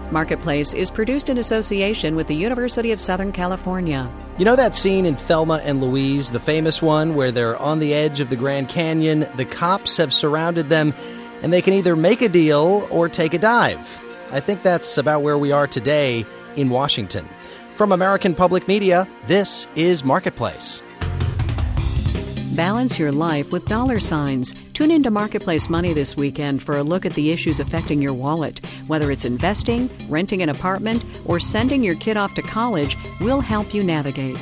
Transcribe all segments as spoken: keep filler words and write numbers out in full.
Marketplace is produced in association with the University of Southern California. You know that scene in Thelma and Louise, the famous one where they're on the edge of the Grand Canyon, the cops have surrounded them, and they can either make a deal or take a dive. I think that's about where we are today in Washington. From American Public Media, this is Marketplace. Balance your life with dollar signs. Tune into Marketplace Money this weekend for a look at the issues affecting your wallet. Whether it's investing, renting an apartment, or sending your kid off to college, we'll help you navigate.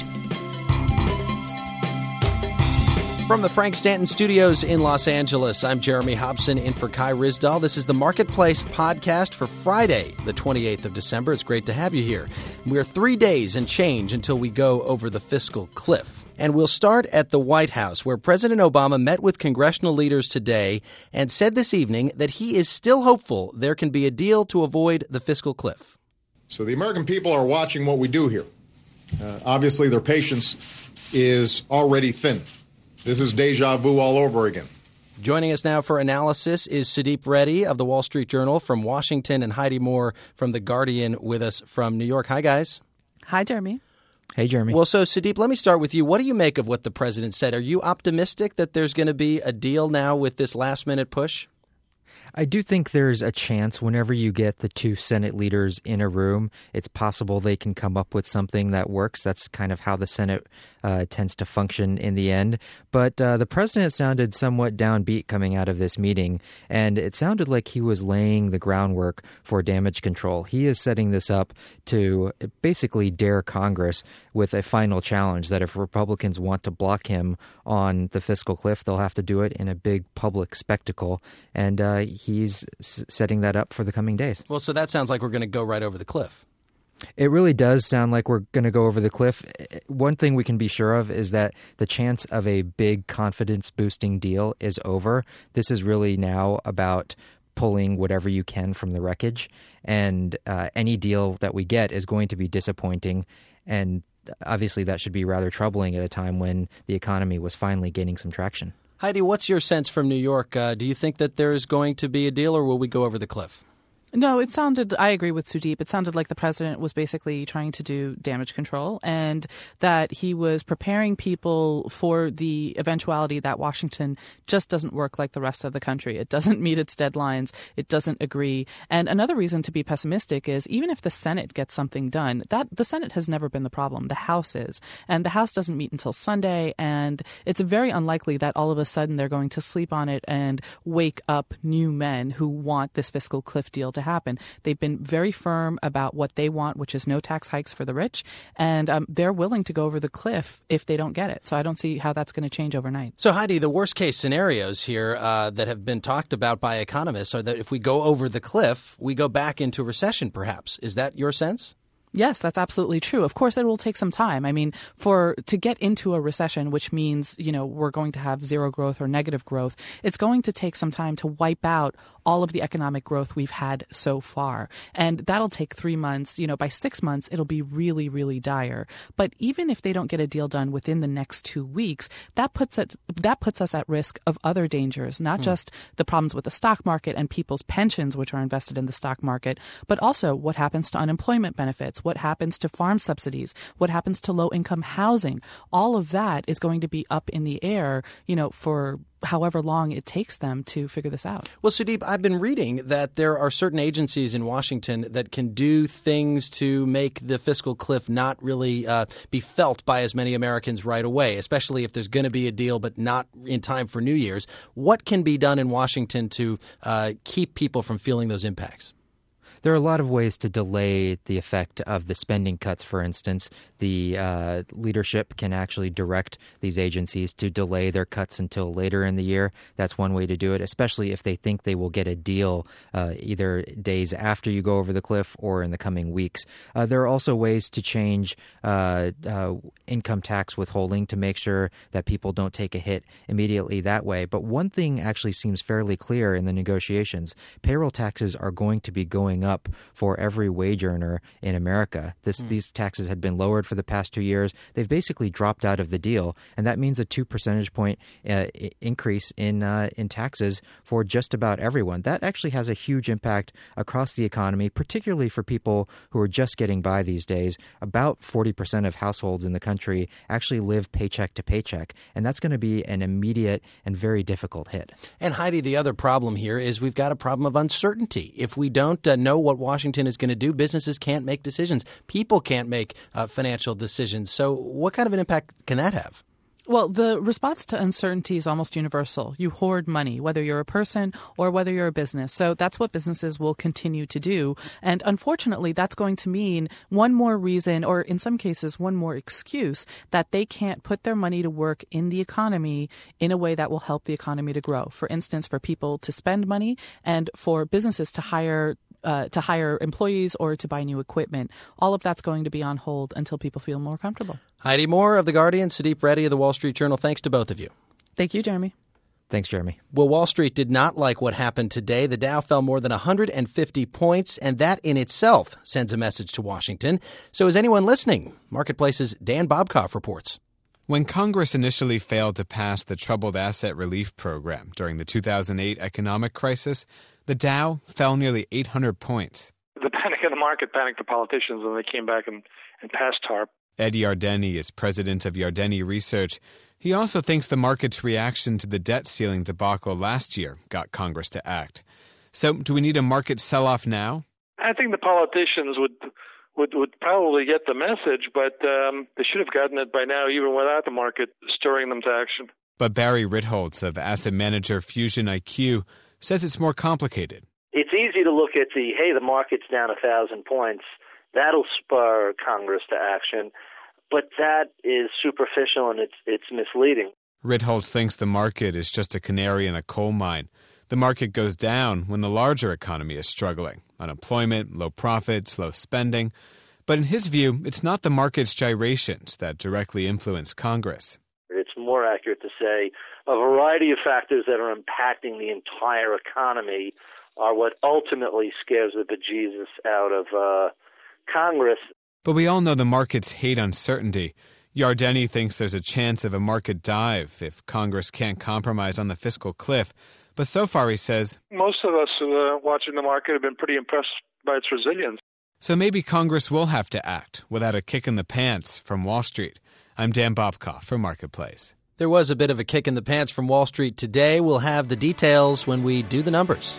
From the Frank Stanton Studios in Los Angeles, I'm Jeremy Hobson in for Kai Ryssdal. This is the Marketplace podcast for Friday, the twenty-eighth of December. It's great to have you here. We're three days and change until we go over the fiscal cliff. And we'll start at the White House, where President Obama met with congressional leaders today and said this evening that he is still hopeful there can be a deal to avoid the fiscal cliff. So the American people are watching what we do here. Uh, obviously, their patience is already thin. This is deja vu all over again. Joining us now for analysis is Sudeep Reddy of the Wall Street Journal from Washington and Heidi Moore from The Guardian with us from New York. Hi, guys. Hi, Jeremy. Hey, Jeremy. Well, so, Sudeep, let me start with you. What do you make of what the president said? Are you optimistic that there's going to be a deal now with this last-minute push? I do think there's a chance whenever you get the two Senate leaders in a room, it's possible they can come up with something that works. That's kind of how the Senate uh, tends to function in the end. But uh, the president sounded somewhat downbeat coming out of this meeting, and it sounded like he was laying the groundwork for damage control. He is setting this up to basically dare Congress with a final challenge that if Republicans want to block him on the fiscal cliff, they'll have to do it in a big public spectacle. And uh, he's s- setting that up for the coming days. Well, so that sounds like we're going to go right over the cliff. It really does sound like we're going to go over the cliff. One thing we can be sure of is that the chance of a big confidence-boosting deal is over. This is really now about pulling whatever you can from the wreckage, and uh, any deal that we get is going to be disappointing, and obviously that should be rather troubling at a time when the economy was finally gaining some traction. Heidi, what's your sense from New York? Uh, do you think that there's going to be a deal, or will we go over the cliff? No, it sounded, I agree with Sudeep, it sounded like the president was basically trying to do damage control and that he was preparing people for the eventuality that Washington just doesn't work like the rest of the country. It doesn't meet its deadlines. It doesn't agree. And another reason to be pessimistic is even if the Senate gets something done, that the Senate has never been the problem. The House is. And the House doesn't meet until Sunday. And it's very unlikely that all of a sudden they're going to sleep on it and wake up new men who want this fiscal cliff deal to happen. They've been very firm about what they want, which is no tax hikes for the rich, and um, they're willing to go over the cliff if they don't get it. So I don't see how that's going to change overnight. So, Heidi, the worst-case scenarios here uh, that have been talked about by economists are that if we go over the cliff, we go back into recession, perhaps. Is that your sense? Yes, that's absolutely true. Of course, it will take some time. I mean, for to get into a recession, which means, you know, we're going to have zero growth or negative growth, it's going to take some time to wipe out all of the economic growth we've had so far. And that'll take three months. You know, by six months, it'll be really, really dire. But even if they don't get a deal done within the next two weeks, that puts it, that puts us at risk of other dangers, not mm. just the problems with the stock market and people's pensions, which are invested in the stock market, but also what happens to unemployment benefits, what happens to farm subsidies, what happens to low-income housing. All of that is going to be up in the air, you know, for however long it takes them to figure this out. Well, Sudeep, I've been reading that there are certain agencies in Washington that can do things to make the fiscal cliff not really uh, be felt by as many Americans right away, especially if there's going to be a deal but not in time for New Year's. What can be done in Washington to uh, keep people from feeling those impacts? There are a lot of ways to delay the effect of the spending cuts, for instance. The uh, leadership can actually direct these agencies to delay their cuts until later in the year. That's one way to do it, especially if they think they will get a deal uh, either days after you go over the cliff or in the coming weeks. Uh, there are also ways to change uh, uh, income tax withholding to make sure that people don't take a hit immediately that way. But one thing actually seems fairly clear in the negotiations. Payroll taxes are going to be going up up for every wage earner in America. This, mm. These taxes had been lowered for the past two years. They've basically dropped out of the deal, and that means a two percentage point uh, increase in uh, in taxes for just about everyone. That actually has a huge impact across the economy, particularly for people who are just getting by these days. About forty percent of households in the country actually live paycheck to paycheck, and that's going to be an immediate and very difficult hit. And Heidi, the other problem here is we've got a problem of uncertainty. If we don't uh, know what Washington is going to do, businesses can't make decisions. People can't make uh, financial decisions. So what kind of an impact can that have? Well, the response to uncertainty is almost universal. You hoard money, whether you're a person or whether you're a business. So that's what businesses will continue to do. And unfortunately, that's going to mean one more reason, or in some cases, one more excuse that they can't put their money to work in the economy in a way that will help the economy to grow. For instance, for people to spend money and for businesses to hire Uh, to hire employees or to buy new equipment. All of that's going to be on hold until people feel more comfortable. Heidi Moore of The Guardian, Sudeep Reddy of The Wall Street Journal, thanks to both of you. Thank you, Jeremy. Thanks, Jeremy. Well, Wall Street did not like what happened today. The Dow fell more than one hundred fifty points, and that in itself sends a message to Washington. So is anyone listening? Marketplace's Dan Bobkoff reports. When Congress initially failed to pass the Troubled Asset Relief Program during the two thousand eight economic crisis, the Dow fell nearly eight hundred points. The panic in the market panicked the politicians, and they came back and, and passed TARP. Ed Yardeni is president of Yardeni Research. He also thinks the market's reaction to the debt ceiling debacle last year got Congress to act. So do we need a market sell-off now? I think the politicians would would, would probably get the message, but um, they should have gotten it by now, even without the market stirring them to action. But Barry Ritholtz of asset manager Fusion I Q says it's more complicated. It's easy to look at the, hey, the market's down a thousand points. That'll spur Congress to action. But that is superficial and it's it's misleading. Ritholtz thinks the market is just a canary in a coal mine. The market goes down when the larger economy is struggling. Unemployment, low profits, low spending. But in his view, it's not the market's gyrations that directly influence Congress. It's more accurate to say a variety of factors that are impacting the entire economy are what ultimately scares the bejesus out of uh, Congress. But we all know the markets hate uncertainty. Yardeni thinks there's a chance of a market dive if Congress can't compromise on the fiscal cliff. But so far, he says, most of us uh, watching the market have been pretty impressed by its resilience. So maybe Congress will have to act without a kick in the pants from Wall Street. I'm Dan Bobkoff for Marketplace. There was a bit of a kick in the pants from Wall Street today. We'll have the details when we do the numbers.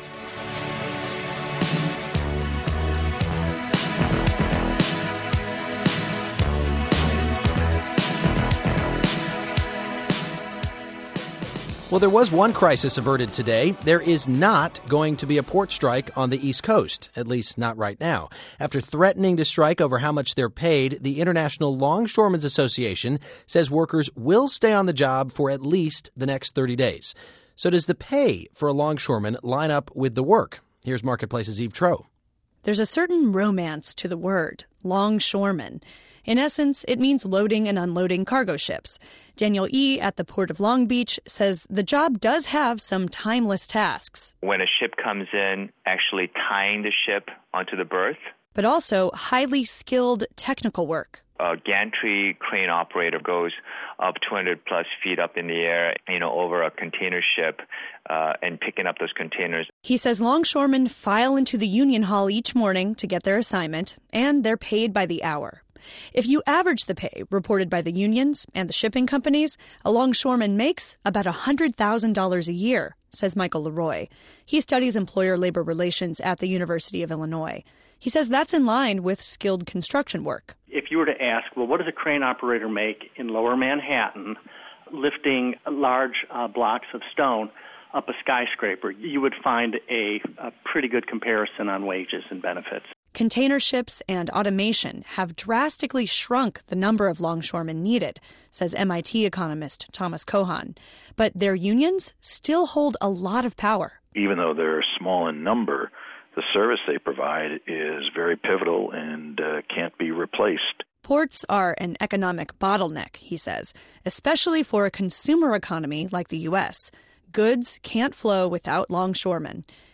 Well, there was one crisis averted today. There is not going to be a port strike on the East Coast, at least not right now. After threatening to strike over how much they're paid, the International Longshoremen's Association says workers will stay on the job for at least the next thirty days. So does the pay for a longshoreman line up with the work? Here's Marketplace's Eve Troe. There's a certain romance to the word, longshoreman. In essence, it means loading and unloading cargo ships. Daniel E. at the Port of Long Beach says the job does have some timeless tasks. When a ship comes in, actually tying the ship onto the berth. But also highly skilled technical work. A gantry crane operator goes up two hundred plus feet up in the air, you know, over a container ship uh, and picking up those containers. He says longshoremen file into the union hall each morning to get their assignment, and they're paid by the hour. If you average the pay reported by the unions and the shipping companies, a longshoreman makes about one hundred thousand dollars a year, says Michael Leroy. He studies employer labor relations at the University of Illinois. He says that's in line with skilled construction work. If you were to ask, well, what does a crane operator make in lower Manhattan lifting large uh, blocks of stone up a skyscraper, you would find a, a pretty good comparison on wages and benefits. Container ships and automation have drastically shrunk the number of longshoremen needed, says M I T economist Thomas Cohan. But their unions still hold a lot of power. Even though they're small in number, the service they provide is very pivotal and uh, can't be replaced. Ports are an economic bottleneck, he says, especially for a consumer economy like the U S. Goods can't flow without longshoremen.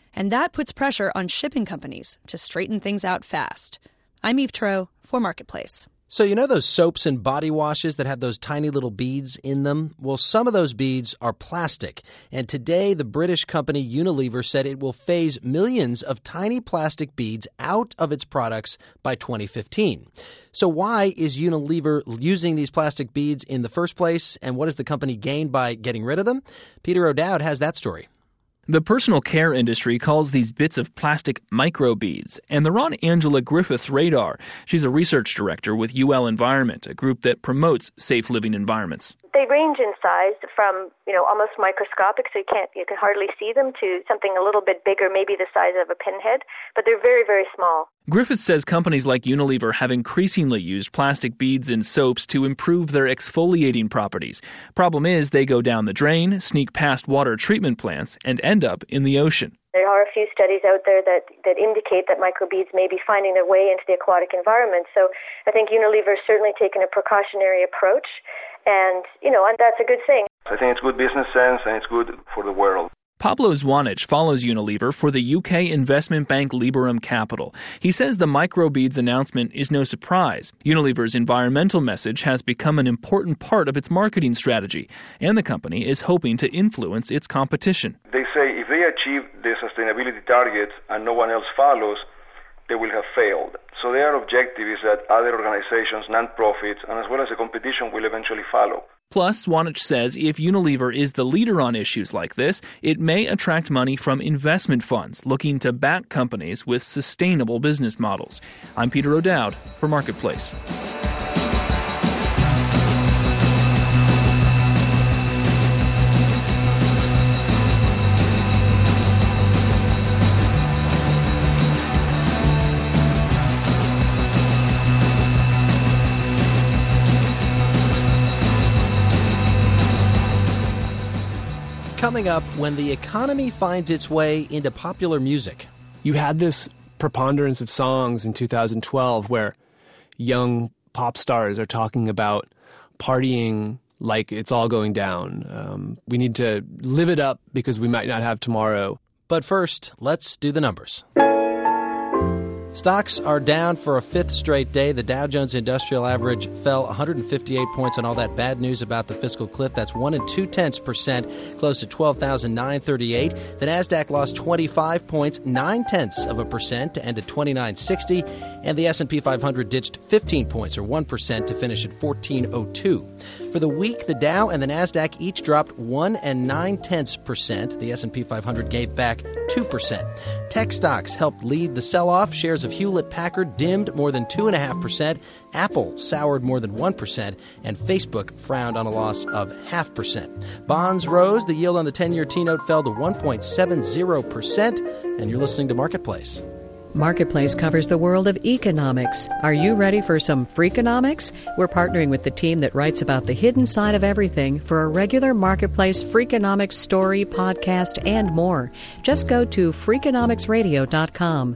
And that puts pressure on shipping companies to straighten things out fast. I'm Eve Troeh for Marketplace. So you know those soaps and body washes that have those tiny little beads in them? Well, some of those beads are plastic. And today, the British company Unilever said it will phase millions of tiny plastic beads out of its products by twenty fifteen. So why is Unilever using these plastic beads in the first place? And what does the company gain by getting rid of them? Peter O'Dowd has that story. The personal care industry calls these bits of plastic microbeads, and they're on Angela Griffith's radar. She's a research director with U L Environment, a group that promotes safe living environments. They range in size from, you know, almost microscopic, so you can't, you can hardly see them, to something a little bit bigger, maybe the size of a pinhead, but they're very, very small. Griffith says companies like Unilever have increasingly used plastic beads in soaps to improve their exfoliating properties. Problem is, they go down the drain, sneak past water treatment plants, and end up in the ocean. There are a few studies out there that, that indicate that microbeads may be finding their way into the aquatic environment. So I think Unilever has certainly taken a precautionary approach, and, you know, and that's a good thing. I think it's good business sense and it's good for the world. Pablo Zwanich follows Unilever for the U K investment bank Liberum Capital. He says the microbeads announcement is no surprise. Unilever's environmental message has become an important part of its marketing strategy, and the company is hoping to influence its competition. They say if they achieve the sustainability targets and no one else follows, they will have failed. So their objective is that other organizations, non-profits, and as well as the competition will eventually follow. Plus, Zwanich says if Unilever is the leader on issues like this, it may attract money from investment funds looking to back companies with sustainable business models. I'm Peter O'Dowd for Marketplace. Coming up, when the economy finds its way into popular music. You had this preponderance of songs in two thousand twelve where young pop stars are talking about partying like it's all going down. Um, we need to live it up because we might not have tomorrow. But first, let's do the numbers. Stocks are down for a fifth straight day. The Dow Jones Industrial Average fell one hundred fifty-eight points on all that bad news about the fiscal cliff. That's one and two tenths percent, close to twelve thousand nine hundred thirty-eight. The Nasdaq lost twenty-five points, nine tenths of a percent, to end at twenty-nine sixty, and the S and P five hundred ditched fifteen points, or one percent, to finish at fourteen oh two. For the week, the Dow and the Nasdaq each dropped one and nine tenths percent. The S and P five hundred gave back two percent. Tech stocks helped lead the sell-off. Shares of Hewlett-Packard dimmed more than two point five percent. Apple soured more than one percent. And Facebook frowned on a loss of half percent. Bonds rose. The yield on the ten-year T-note fell to one point seven zero percent. And you're listening to Marketplace. Marketplace covers the world of economics. Are you ready for some Freakonomics? We're partnering with the team that writes about the hidden side of everything for a regular Marketplace Freakonomics story, podcast, and more. Just go to freakonomics radio dot com.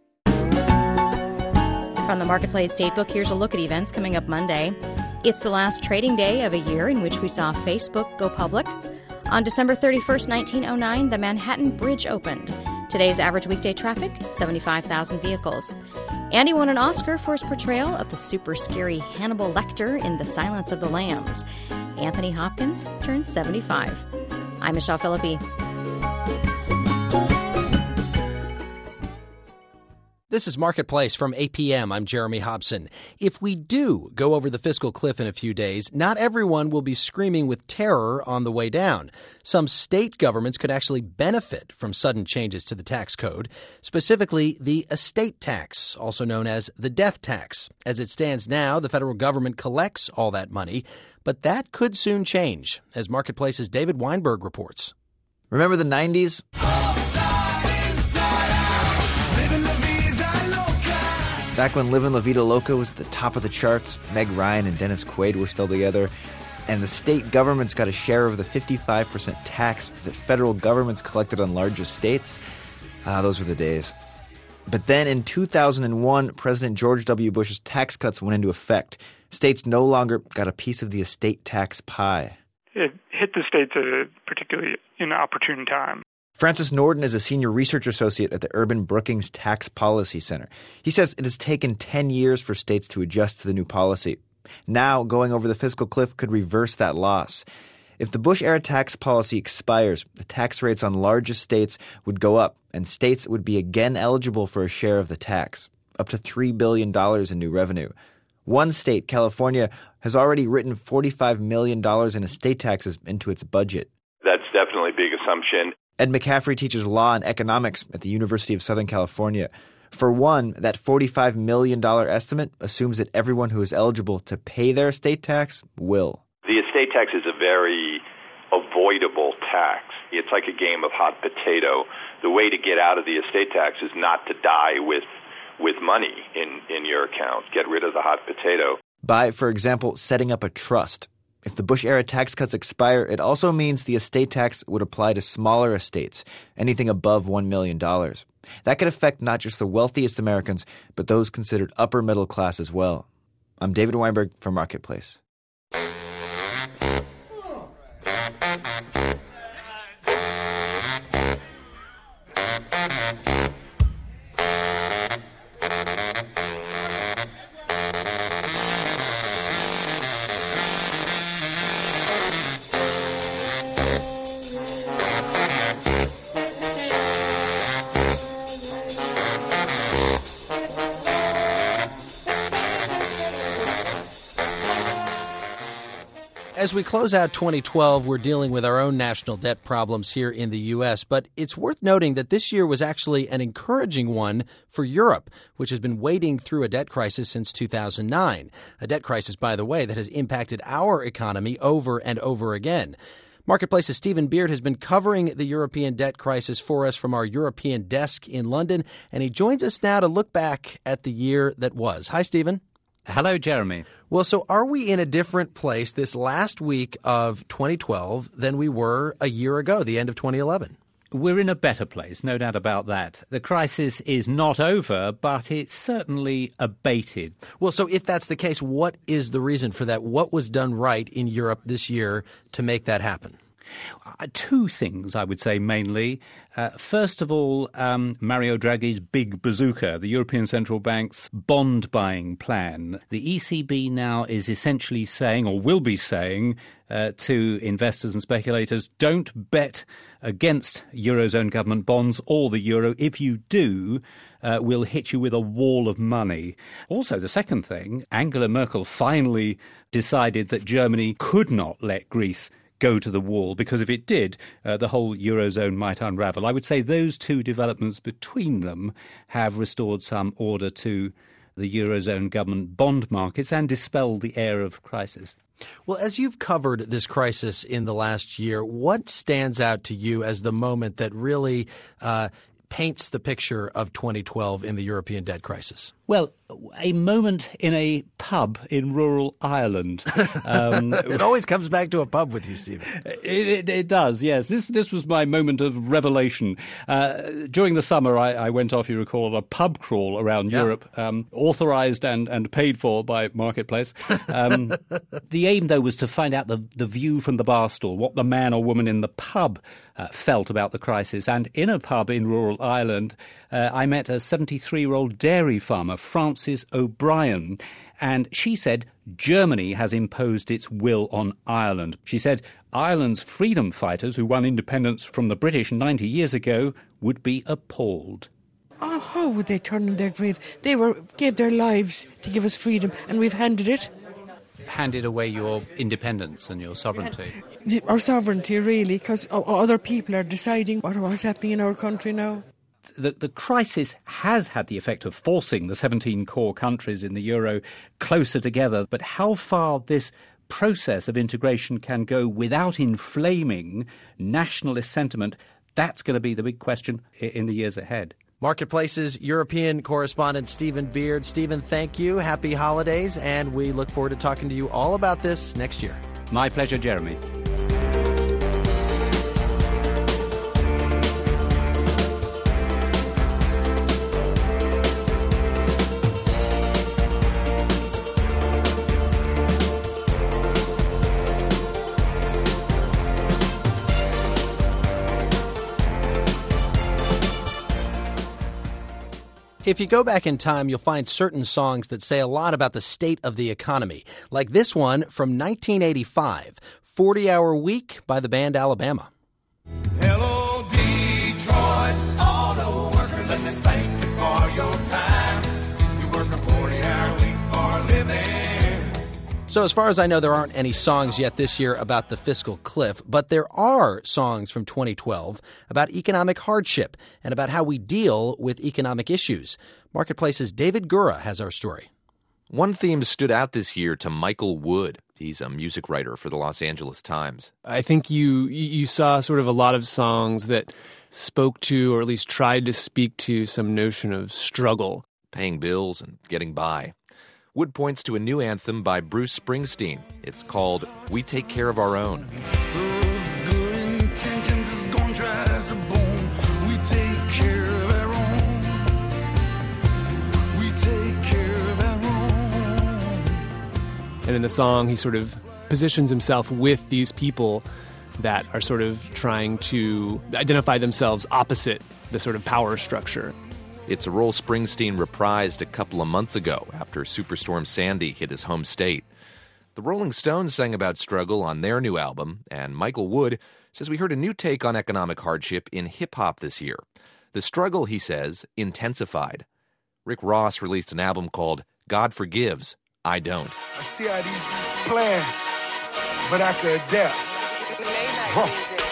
From the Marketplace Datebook, here's a look at events coming up Monday. It's the last trading day of a year in which we saw Facebook go public. On December thirty-first, nineteen oh nine, the Manhattan Bridge opened. Today's average weekday traffic, seventy-five thousand vehicles. And he won an Oscar for his portrayal of the super scary Hannibal Lecter in The Silence of the Lambs. Anthony Hopkins turned seventy-five. I'm Michelle Philippi. This is Marketplace from A P M. I'm Jeremy Hobson. If we do go over the fiscal cliff in a few days, not everyone will be screaming with terror on the way down. Some state governments could actually benefit from sudden changes to the tax code, specifically the estate tax, also known as the death tax. As it stands now, the federal government collects all that money, but that could soon change, as Marketplace's David Weinberg reports. Remember the nineties? Back when Livin' La Vida Loca was at the top of the charts, Meg Ryan and Dennis Quaid were still together, and the state governments got a share of the fifty-five percent tax that federal governments collected on large estates. Ah, those were the days. But then in two thousand one, President George W. Bush's tax cuts went into effect. States no longer got a piece of the estate tax pie. It hit the states at a particularly inopportune time. Francis Norden is a senior research associate at the Urban Brookings Tax Policy Center. He says it has taken ten years for states to adjust to the new policy. Now, going over the fiscal cliff could reverse that loss. If the Bush-era tax policy expires, the tax rates on largest states would go up, and states would be again eligible for a share of the tax, up to three billion dollars in new revenue. One state, California, has already written forty-five million dollars in estate taxes into its budget. That's definitely a big assumption. Ed McCaffrey teaches law and economics at the University of Southern California. For one, that forty-five million dollars estimate assumes that everyone who is eligible to pay their estate tax will. The estate tax is a very avoidable tax. It's like a game of hot potato. The way to get out of the estate tax is not to die with with money in, in your account. Get rid of the hot potato. By, for example, setting up a trust. If the Bush-era tax cuts expire, it also means the estate tax would apply to smaller estates, anything above one million dollars. That could affect not just the wealthiest Americans, but those considered upper middle class as well. I'm David Weinberg for Marketplace. As we close out twenty twelve, we're dealing with our own national debt problems here in the U S, but it's worth noting that this year was actually an encouraging one for Europe, which has been wading through a debt crisis since two thousand nine. A debt crisis, by the way, that has impacted our economy over and over again. Marketplace's Stephen Beard has been covering the European debt crisis for us from our European desk in London, and he joins us now to look back at the year that was. Hi, Stephen. Hello, Jeremy. Well, so are we in a different place this last week of twenty twelve than we were a year ago, the end of twenty eleven? We're in a better place, no doubt about that. The crisis is not over, but it's certainly abated. Well, so if that's the case, what is the reason for that? What was done right in Europe this year to make that happen? Uh, two things, I would say, mainly. Uh, first of all, um, Mario Draghi's big bazooka, the European Central Bank's bond buying plan. The E C B now is essentially saying, or will be saying, uh, to investors and speculators, don't bet against Eurozone government bonds or the euro. If you do, uh, we'll hit you with a wall of money. Also, the second thing, Angela Merkel finally decided that Germany could not let Greece go to the wall, because if it did, uh, the whole Eurozone might unravel. I would say those two developments between them have restored some order to the Eurozone government bond markets and dispelled the air of crisis. Well, as you've covered this crisis in the last year, what stands out to you as the moment that really uh, paints the picture of twenty twelve in the European debt crisis? Well, a moment in a pub in rural Ireland. Um, it always comes back to a pub with you, Stephen. It, it, it does, yes. This this was my moment of revelation. Uh, during the summer, I, I went off, you recall, on a pub crawl around yeah. Europe, um, authorised and, and paid for by Marketplace. Um, the aim, though, was to find out the, the view from the bar stool, what the man or woman in the pub uh, felt about the crisis. And in a pub in rural Ireland, uh, I met a seventy-three-year-old dairy farmer, Frances O'Brien, and she said Germany has imposed its will on Ireland. She said Ireland's freedom fighters, who won independence from the British ninety years ago, would be appalled. Oh, how would they turn in their grave? They were gave their lives to give us freedom, and we've handed it. Handed away your independence and your sovereignty. Our sovereignty, really, because other people are deciding what what's happening in our country now. The, the crisis has had the effect of forcing the seventeen core countries in the euro closer together. But how far this process of integration can go without inflaming nationalist sentiment, that's going to be the big question in the years ahead. Marketplace's European correspondent Stephen Beard. Stephen, thank you. Happy holidays, and we look forward to talking to you all about this next year. My pleasure, Jeremy. If you go back in time, you'll find certain songs that say a lot about the state of the economy, like this one from nineteen eighty-five, forty hour Week by the band Alabama. Hello, Detroit, auto worker, let me thank you for your time. You work a forty hour week for a living. So as far as I know, there aren't any songs yet this year about the fiscal cliff, but there are songs from twenty twelve about economic hardship and about how we deal with economic issues. Marketplace's David Gura has our story. One theme stood out this year to Michael Wood. He's a music writer for the Los Angeles Times. I think you you saw sort of a lot of songs that spoke to, or at least tried to speak to, some notion of struggle. Paying bills and getting by. Wood points to a new anthem by Bruce Springsteen. It's called We Take Care of Our Own. Good intentions is gonna dry as a bone. We take care of our own. We take care of our own. And in the song, he sort of positions himself with these people that are sort of trying to identify themselves opposite the sort of power structure. It's a role Springsteen reprised a couple of months ago after Superstorm Sandy hit his home state. The Rolling Stones sang about struggle on their new album, and Michael Wood says we heard a new take on economic hardship in hip-hop this year. The struggle, he says, intensified. Rick Ross released an album called God Forgives, I Don't. I see how these plan, but I could adapt. Huh.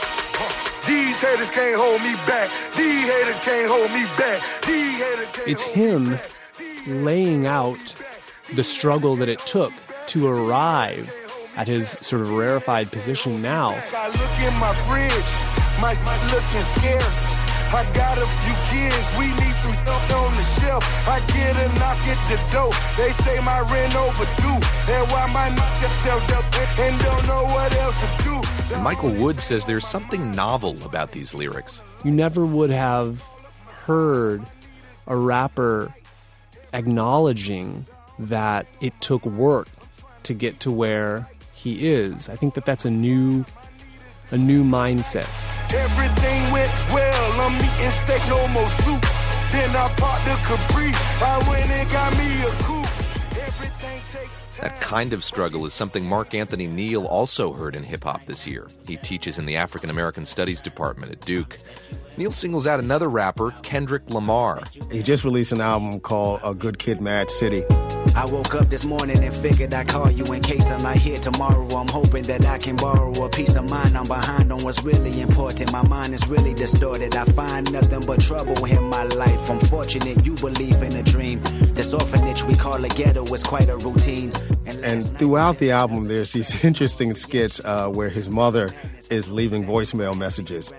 These haters can't hold me back. These haters can't hold me back. These haters can't It's hold me him back. laying out the struggle that it took to arrive at his sort of rarefied position now. I look in my fridge, my, my looking scarce. I got a few kids, we need some help on the shelf. I get a knock at the door, they say my rent overdue. And why my knock tell them and don't know what else to do. And Michael Wood says there's something novel about these lyrics. You never would have heard a rapper acknowledging that it took work to get to where he is. I think that that's a new, a new mindset. Everything went well, I'm eating steak, no more soup. Then I popped the Capri, I went and got me a coupe. Everything takes time. That kind of struggle is something Mark Anthony Neal also heard in hip-hop this year. He teaches in the African American Studies Department at Duke. Neal singles out another rapper, Kendrick Lamar. He just released an album called A Good Kid, Mad City. I woke up this morning and figured I'd call you in case I'm not here tomorrow. I'm hoping that I can borrow a peace of mind. I'm behind on what's really important. My mind is really distorted. I find nothing but trouble in my life. I'm fortunate you believe in a dream. This orphanage we call a ghetto is quite a routine. And, and throughout the album, there's these interesting skits uh, where his mother is leaving voicemail messages.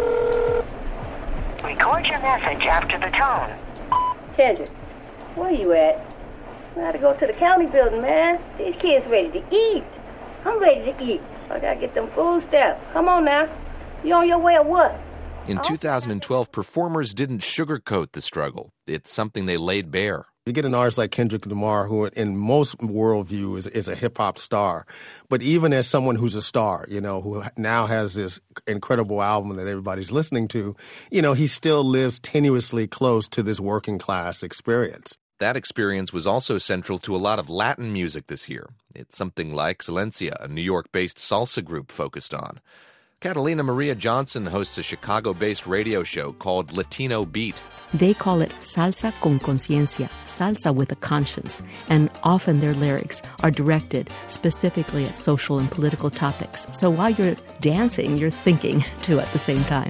Record your message after the tone. Kendrick, where you at? I gotta go to the county building, man. These kids ready to eat. I'm ready to eat. I gotta get them food stamps. Come on now. You on your way or what? In two thousand twelve, performers didn't sugarcoat the struggle. It's something they laid bare. You get an artist like Kendrick Lamar, who in most worldview is, is a hip-hop star. But even as someone who's a star, you know, who now has this incredible album that everybody's listening to, you know, he still lives tenuously close to this working-class experience. That experience was also central to a lot of Latin music this year. It's something like Silencia, a New York-based salsa group focused on. Catalina Maria Johnson hosts a Chicago-based radio show called Latino Beat. They call it salsa con conciencia, salsa with a conscience, and often their lyrics are directed specifically at social and political topics. So while you're dancing, you're thinking too at the same time.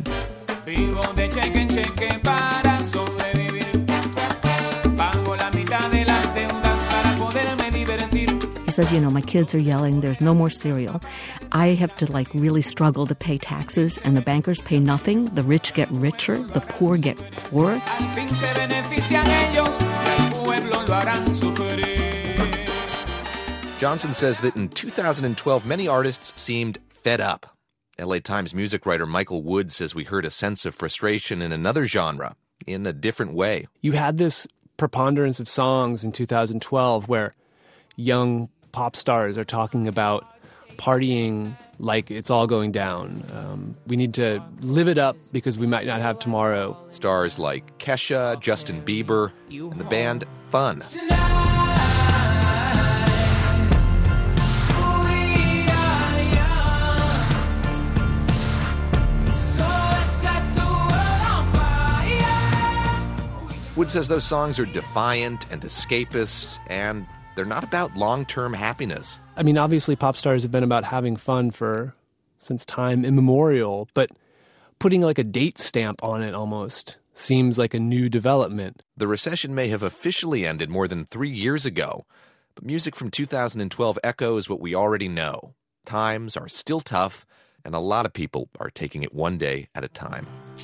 He says, you know, my kids are yelling, there's no more cereal. I have to, like, really struggle to pay taxes, and the bankers pay nothing. The rich get richer, the poor get poorer. Johnson says that in two thousand twelve, many artists seemed fed up. L A Times music writer Michael Wood says we heard a sense of frustration in another genre, in a different way. You had this preponderance of songs in two thousand twelve where young pop stars are talking about partying like it's all going down. Um, we need to live it up because we might not have tomorrow. Stars like Kesha, Justin Bieber, and the band Fun. Wood says those songs are defiant and escapist, and they're not about long-term happiness. I mean, obviously pop stars have been about having fun for since time immemorial, but putting like a date stamp on it almost seems like a new development. The recession may have officially ended more than three years ago, but music from two thousand twelve echoes what we already know. Times are still tough, and a lot of people are taking it one day at a time.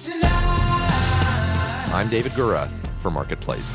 I'm David Gura for Marketplace.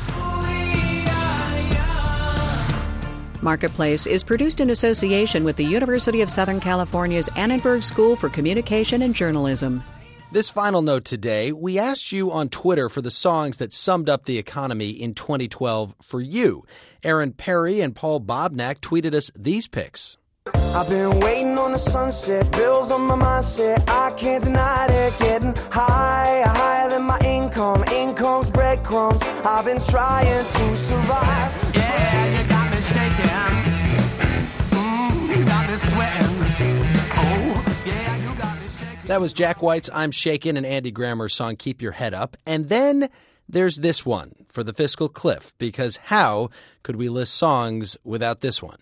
Marketplace is produced in association with the University of Southern California's Annenberg School for Communication and Journalism. This final note today, we asked you on Twitter for the songs that summed up the economy in twenty twelve for you. Aaron Perry and Paul Bobnack tweeted us these picks. I've been waiting on the sunset, bills on my mindset, I can't deny it, getting higher, higher than my income, income's breadcrumbs, I've been trying to survive. Yeah, you got me shaking, mm, you got me sweating, oh, yeah, you got me shaking. That was Jack White's I'm Shakin' and Andy Grammer's song Keep Your Head Up. And then there's this one for the fiscal cliff, because how could we list songs without this one?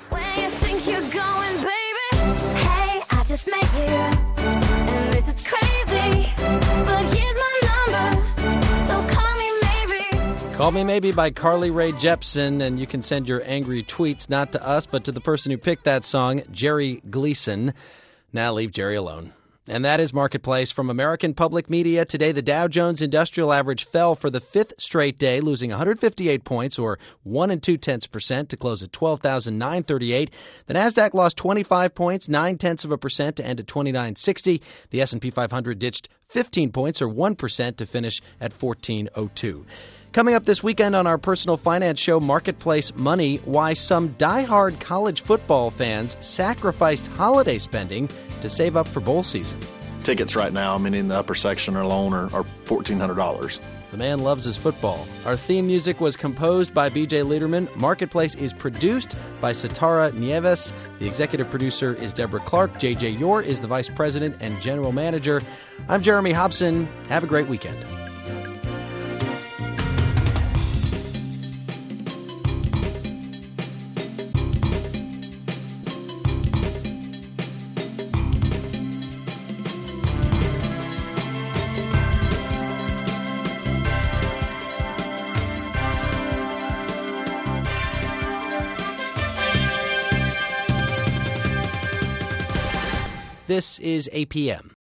Just met you, and this is crazy, but here's my number, so call me maybe. Call Me Maybe by Carly Rae Jepsen, and you can send your angry tweets not to us, but to the person who picked that song, Jerry Gleason. Now leave Jerry alone. And that is Marketplace from American Public Media. Today, the Dow Jones Industrial Average fell for the fifth straight day, losing one hundred fifty-eight points, or one and two tenths percent, to close at twelve thousand nine hundred thirty-eight. The Nasdaq lost twenty-five points, nine tenths of a percent, to end at twenty-nine sixty. The S and P five hundred ditched fifteen points, or one percent, to finish at fourteen oh two. Coming up this weekend on our personal finance show, Marketplace Money, why some diehard college football fans sacrificed holiday spending to save up for bowl season. Tickets right now, I mean, in the upper section alone are, are fourteen hundred dollars. The man loves his football. Our theme music was composed by B J Liederman. Marketplace is produced by Satara Nieves. The executive producer is Deborah Clark. J J Yor is the vice president and general manager. I'm Jeremy Hobson. Have a great weekend. This is A P M.